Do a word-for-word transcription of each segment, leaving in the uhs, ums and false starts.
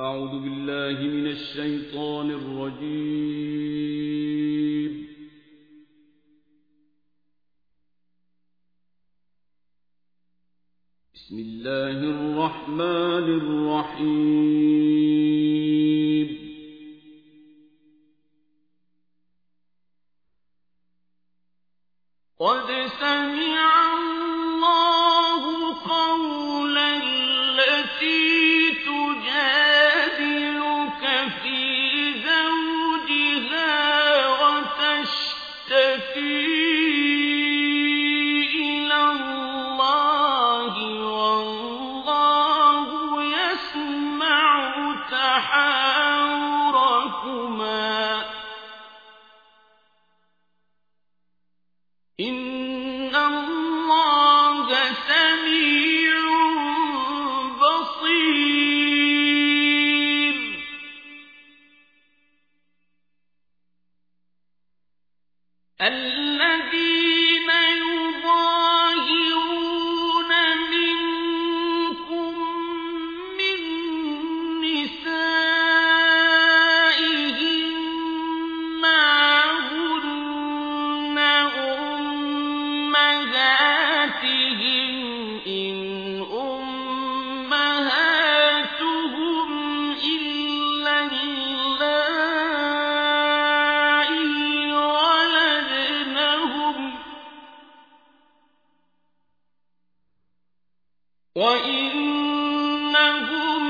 أعوذ بالله من الشيطان الرجيم. بسم الله الرحمن الرحيم. قد سمع الله قول التي تجادلك في زوجها وتشتكي إلى الله والله يسمع تحاوركما إن الله سميع بصير. الذين يظاهرون منكم من نسائهم ما هن أمهاتهم إن أمهاتهم إلا اللائي ولدنهم وإنهم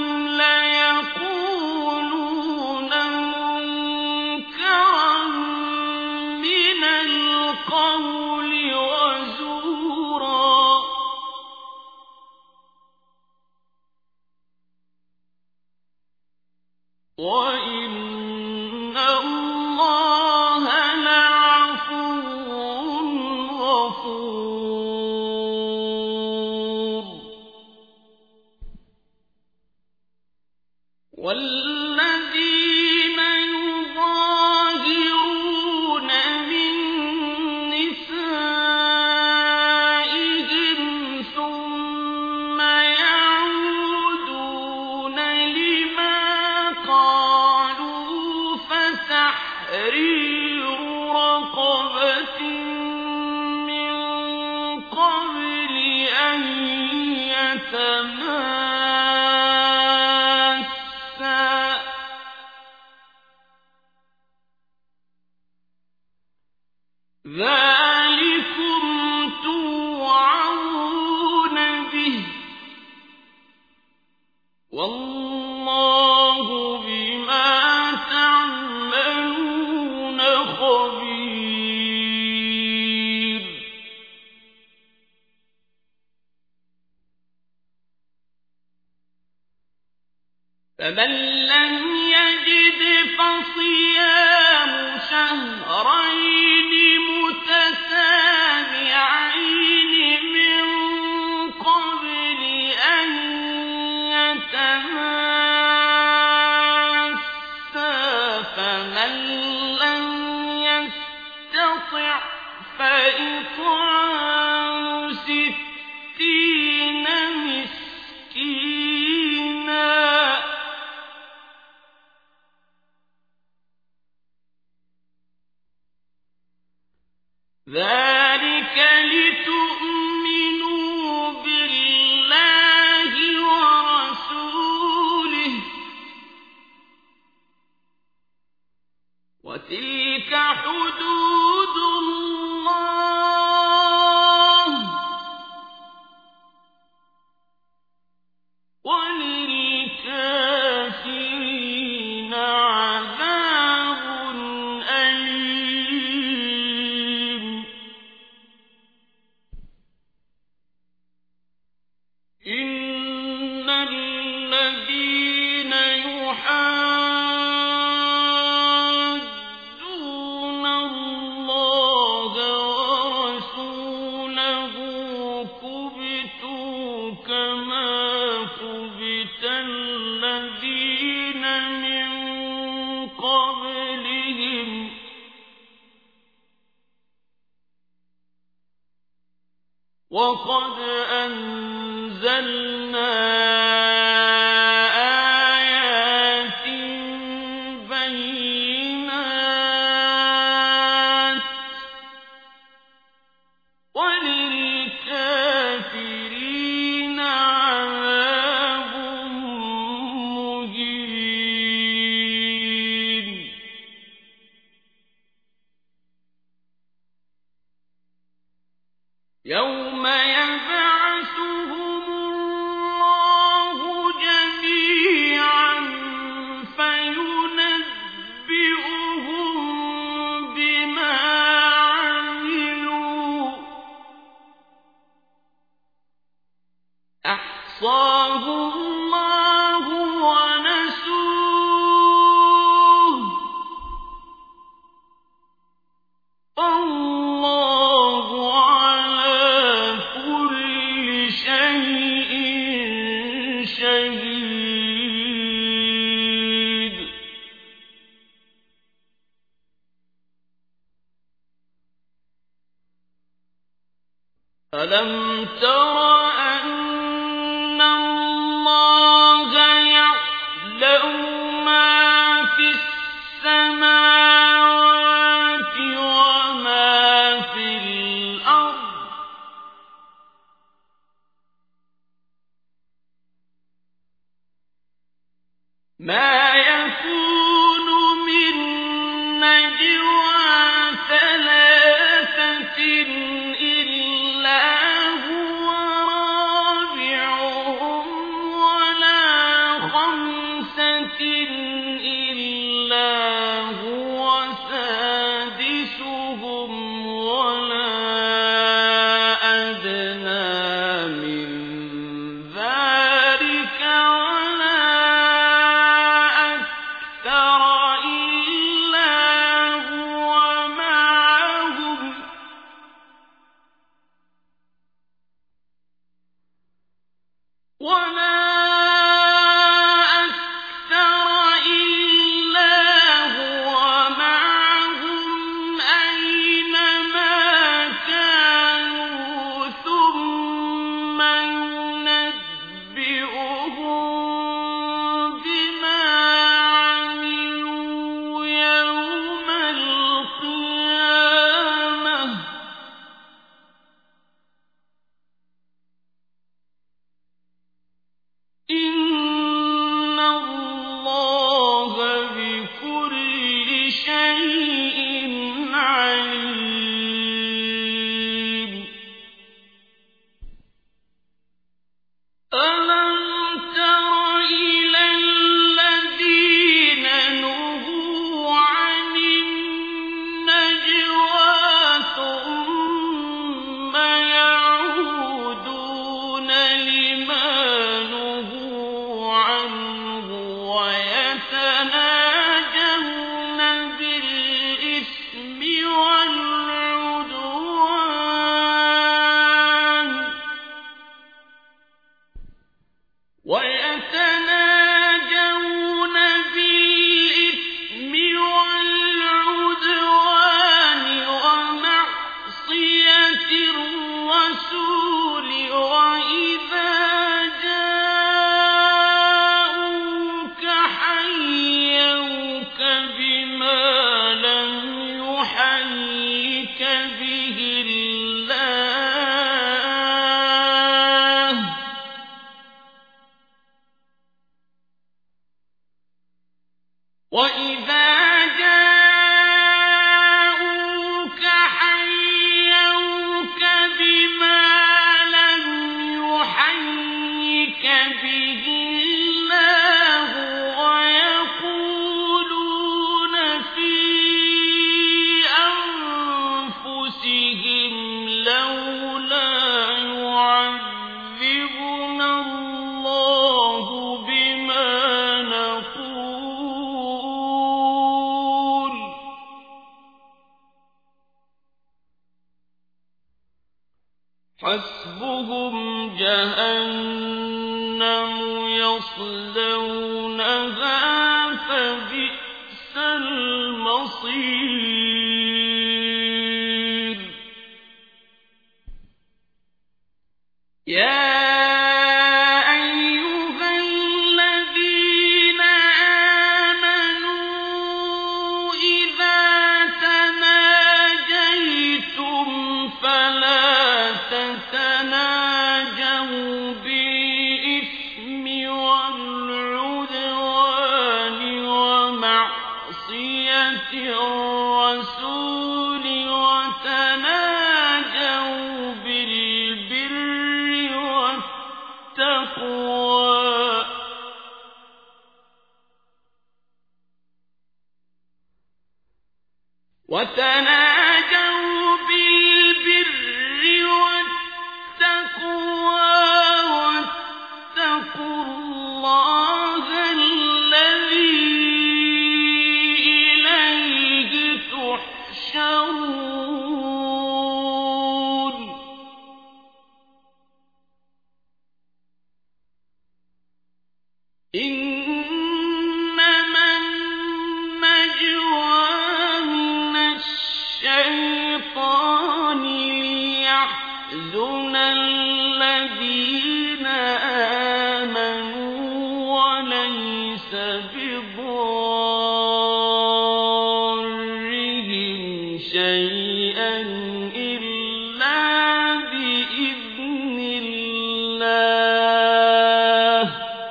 ليقولون منكرا من القول وزورا. وإن الله لعفو غفور. والذين يظاهرون من نسائهم ثم يعودون لما قالوا فتحرير رقبة من قبل أن يتماسا ذلكم توعظون به والله بما تعملون خبير. فمن لم يجد فصيام شهرين متتابعين من قبل أن يتماسا فمن لم يستطع فإطعام ستين مسكينا ذلك لتؤمنوا بالله ورسوله وتلك حدود الله وللكافرين عذاب أليم. إن الذين يحادون الله ورسوله كبتوا كما كبت الذين من قبلهم وقد أنزلنا آيات يوم يبعثهم الله جميعا فينبئهم بما عملوا أحصاه الله ونسوه والله على كل شيء شهيد. ألم تر أن الله يعلم ما في السماوات وما في الأرض ما يكون من نجوى ثلاثة إلا هو رابعهم ولا خمسة إلا هو سادسهم ولا أدنى من ذلك ولا أكثر إلا هو معهم ولا أكثر إلا هو معهم أينما كانوا ثم ينبئهم بما عملوا يوم القيامة إن الله بكل شيء عليم. ألم تر إلى الذين نهوا عن النجوى ثم يعودون لما نهوا عنه ويتناجون بالإثم والعدوان ويتناجون بالإثم والعدوان ومعصية الرسول وإذا جاءوك حيوك بما لم يحيك به الله وإذا جاءوك حيوك بما لم يحيك به الله ويقولون في أنفسهم لولا يعذبنا الله بما نقول حسبهم جهنم يصلونها فبئس المصير. يا أيها الذين آمنوا إذا تناجيتم فلا تتناجوا بالإثم والعدوان ومعصية الرسول وتناجوا بالإثم وتناجوا بالبر والتقوى واتقوا الله الذي إليه تحشرون إنما النجوى من الشيطان ليحزن الذين آمنوا وليس بضارهم شيئا إلا بإذن الله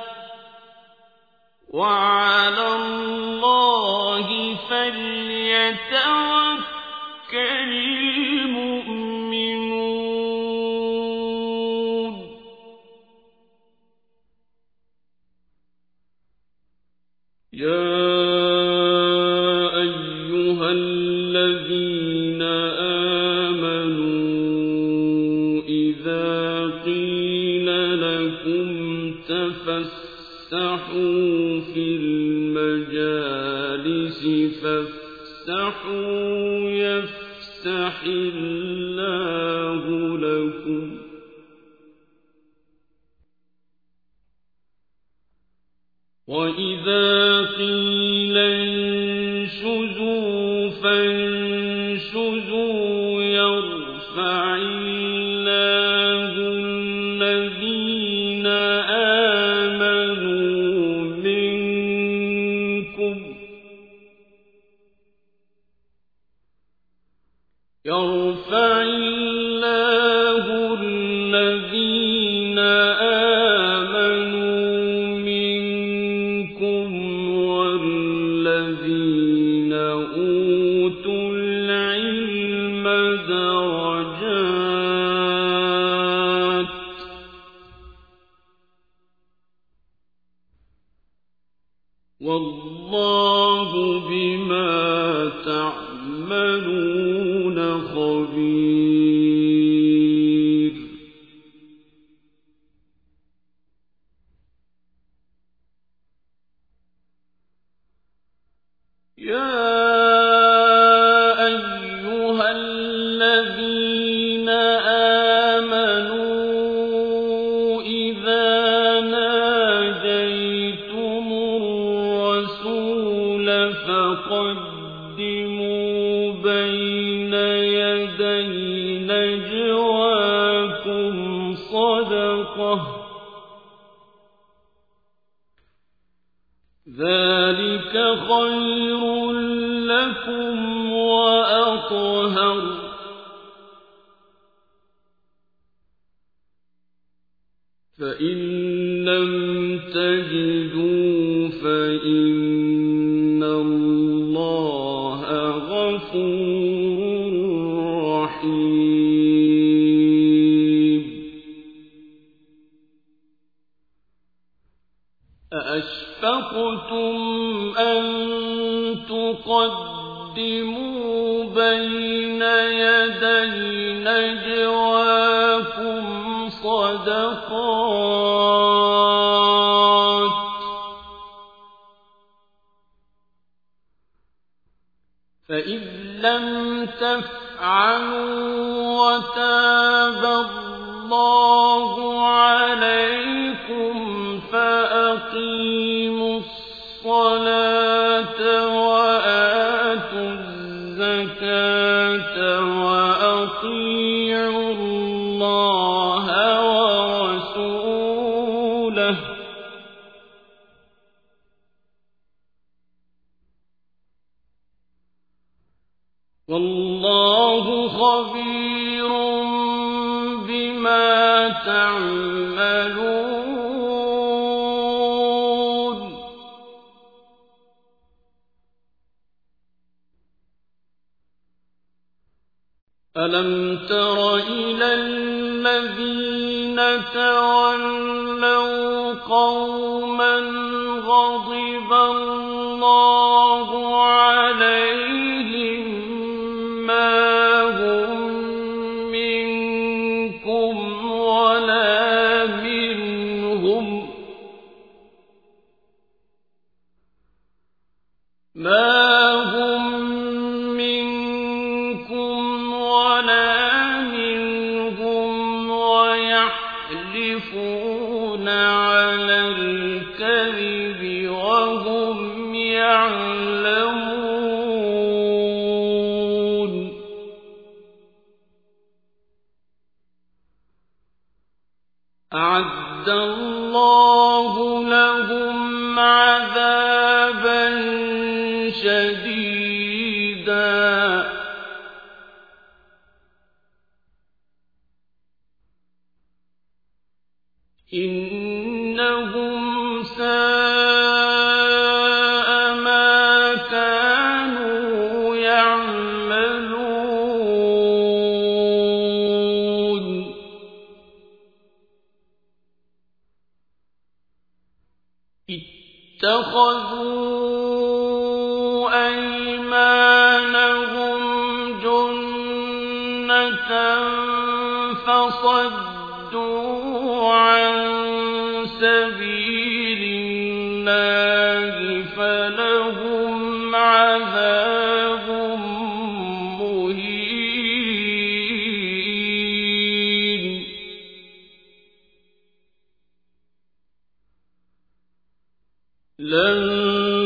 وعلى الله فليتوكل المؤمنون يا أيها الذين آمنوا إذا قيل لكم تفسحوا في المجالس فافسحوا يفسح الله لكم وإذا قيل انشزوا فانشزوا يرفع الله الذين آمنوا منكم يرفع الله الذين آمنوا منكم والذين أوتوا العلم درجات والله بما تعملون خبير يا أيها الذين آمنوا إذا ناجيتم الرسول فقدموا بين يدي نجواكم صدقة ذلك خير لكم وأطهر فإن لم تجدوا فإن الله غفور رحيم أأشفقتم أن تقدموا بين يدي نجواكم صدقات فإذ لم تفعلوا وتاب الله عليكم فأقيموا الصلاة وآتوا الزكاة وأطيعوا الله ورسوله والله خبير بما تعملون ألم تر إلى الذين تولوا قوما غضب الله عليهم ما هم منكم ولا منهم ويحلفون على الكذب وهم يعلمون أعد الله لهم عذابا شديدا إنهم ساء ما كانوا يعملون اتخذوا أيمانهم جنة فصدوا عن سبيل الله فلهم عذاب مهين لن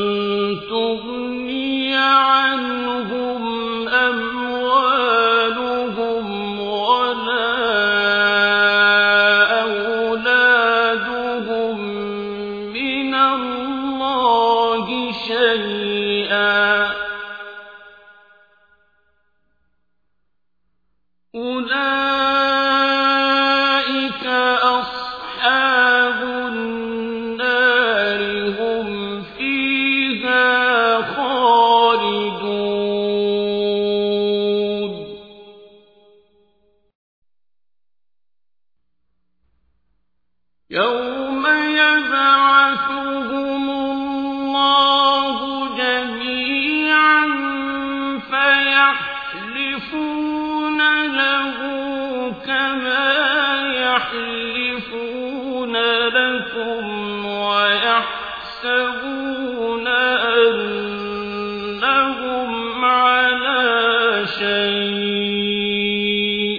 تغني عنهم أموالهم ولا أولادهم من الله شيئا أولئك أصحاب النار هم فيها خالدون يوم يبعثهم الله جميعا فيحلفون له كما يحلفون لكم ويحسبون أنهم على شيء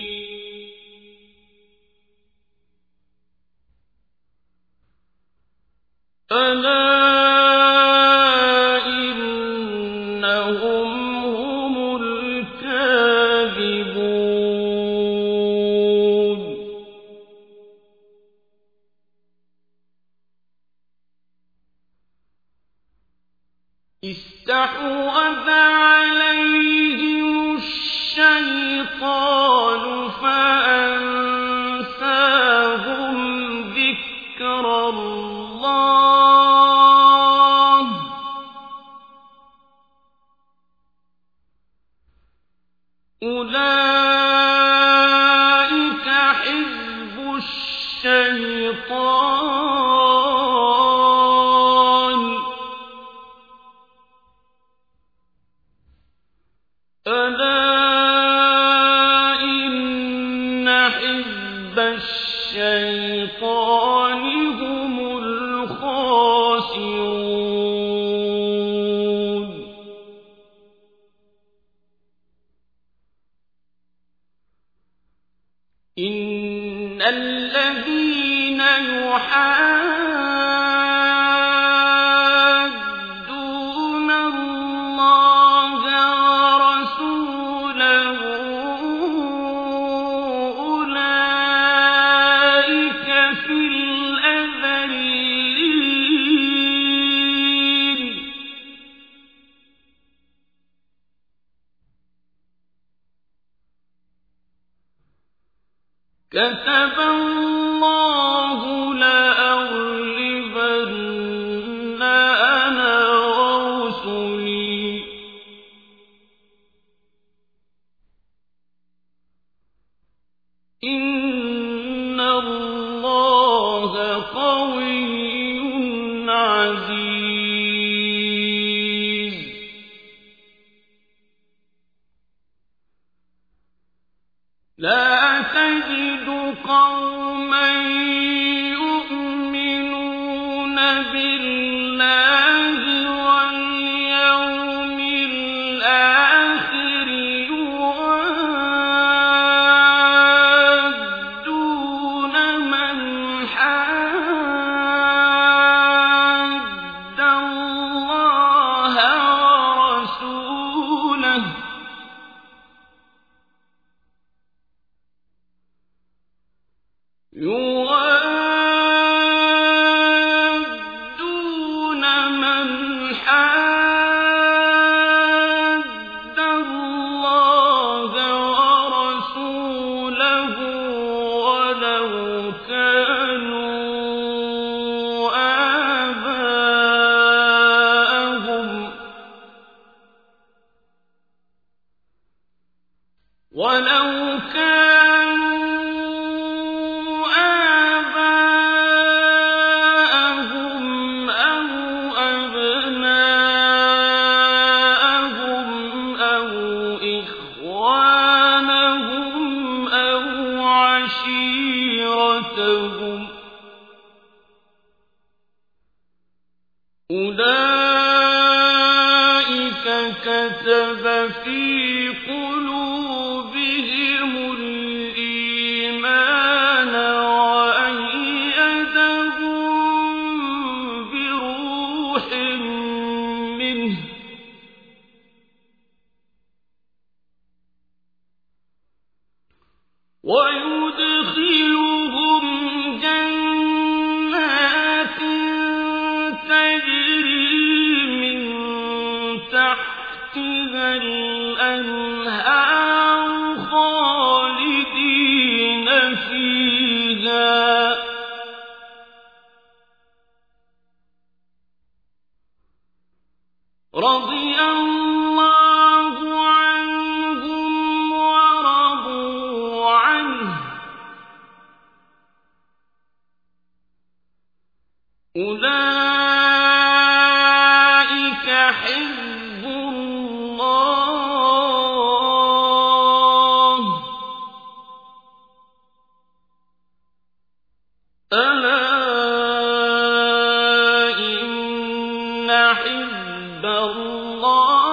ألا إنهم هم الكاذبون استحوذ عليهم الشيطان فأنساهم ذكر الله أولئك حزب الشيطان ألا إن حزب الشيطان هم الخاسرون إن الذين يحادون الله ورسوله أولئك في الأذلين كتب الله لأغلبن أنا ورسلي إن الله قوي عزيز لا تجد قوما يؤمنون بالله واليوم ولو كانوا آباءهم أو أبناءهم أو إخوانهم أو عشيرتهم أولئك كتب في قلوبهم الإيمان وأيدهم بروح منه ويدخلهم جنات تجري من تحتها الأنهار خالدين فيها رضي الله عنهم ورضوا عنه أولئك حزب الله ألا إن حزب الله